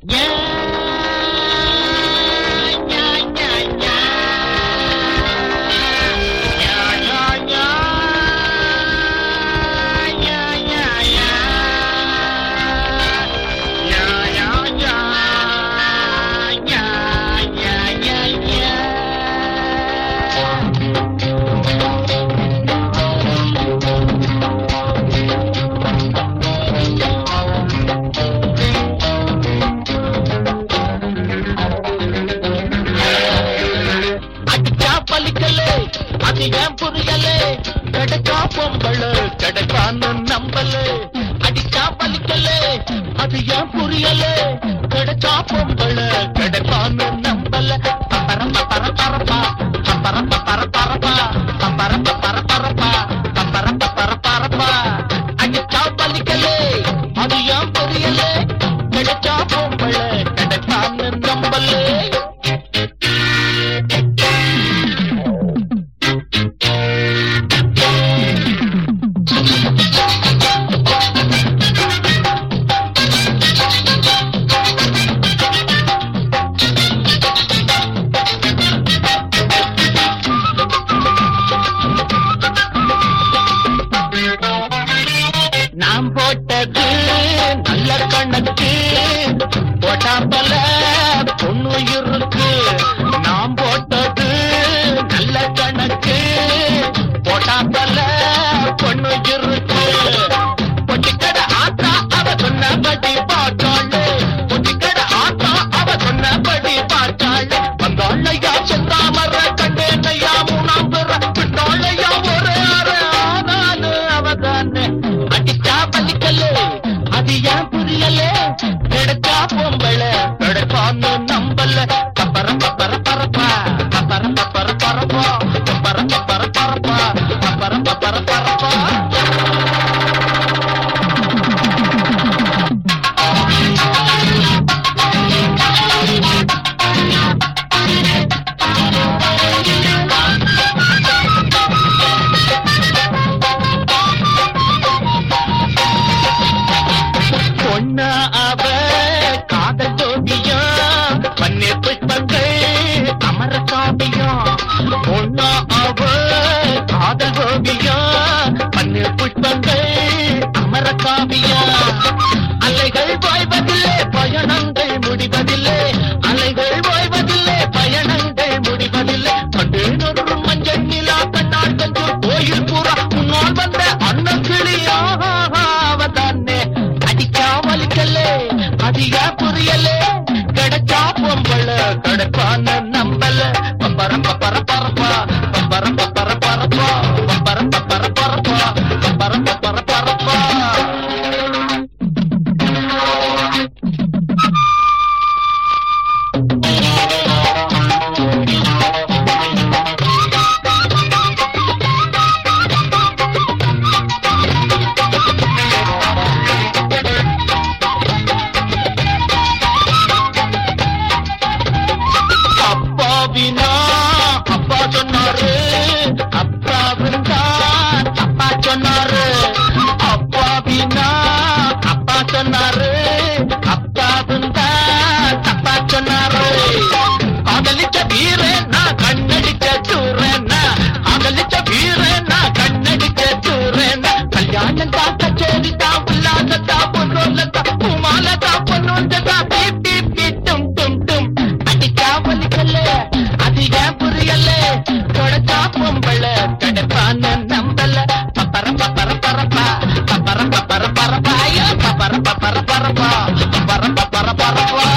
அது ஏன் புரியலே கடக்கா பொம்பள கடக்கான்னு நம்பலே அடிச்சா பலிக்கலே அது ஏன் புரியலே கடக்கா பொம்பள கடக்கான்னு நம்பல பரப்ப பரப்பரப்பா பரப்ப பரப்பரப்பா பரப்ப பரப்பரப்பா பரப்ப பரப்பரப்பா அடிச்சா பலிக்கலே அது ஏன் புரியலே கடக்கா பொம்பள கடக்கான்னு நம்பலே நாம் போட்டது நல்ல கணக்கு போட்டாப்பல பொண்ணு இருக்கு நாம் போட்டது நல்ல கணக்கு போட்டாப்பல பொண்ணு இருக்கு பொட்டிக்கடை ஆத்தா அவ சொன்னபடி பார்த்தாளு பொட்டிக்கடை ஆத்தா அவ சொன்னபடி பார்த்தாளு வந்தாளையா செந்தாமர கண்டேனையா மூணாம் பெற பின்னாளையா ஒரு அரை ஆனாலு அவதானே அடிச்சா பலிக்கலே அது ஏன் புரியலே கிடைச்சா பொம்பள கிடைப்பான்னு நம்பல பரப்ப பரப்பரப்பா பரப்ப பரப்பரப்பா பரப்ப பரப்பரப்பா பரப்ப பரப்பரப்பா பொண்ணா அவ காதல் ஜோதியம் பன்னீர் புஷ்பங்கள் அமர காவியம் பொண்ணா அவ காதல் ஜோதியம் பன்னீர் புஷ்பங்கள் அமர காவியம் அலைகள் ஓய்வதில்லை பயணங்கள் முடிவதில்லை அலைகள் ஓய்வதில்லை பயணங்கள் முடிவதில்லை கண்டேனொரு மஞ்சள் நிலா கண்ணால் கண்டு கோயில் பூரா முன்னால் வந்த அண்ணன் கிளியாவதானே அடிக்கா வலிக்கலே அதிகா புரியலே கிடைச்சா பொம்பள கிடைப்பான்னு நம்பல பரப்ப பரப்பரப்பா பரப்ப பரப்பரப்பா பரப்ப பரப்பரப்பா பரப்ப பரப்பரப்பா அப்பாவினா அப்பா சொன்னாரு அப்பாவினா அப்பா சொன்னாரு அப்பாவினா அப்பா சொன்னாரு அப்பாவினா அப்பா சொன்னாரு காதலிச்ச வீரன் நான் கண்ணடிச்ச சூரன் காதலிச்ச வீரன் நான் கண்ணடிச்ச சூரன் கல்யாணம் தான் கச்சேரி தான் உல்லாசத்தா பொண்ணோல்லத்தா பூமாலத்தா பொண்ணோந்ததா பீ பீ டும் டும் டும் அடிக்கா வலிக்கல அதிக புரியல தொடச்சா பொம்பள கிடைப்பான்னு நம்பல பரப்ப பரப்பரப்பா பரப்ப பரப்பரப்பா பரப்ப பரப்பரப்பா பரப்ப பரப்பரப்பா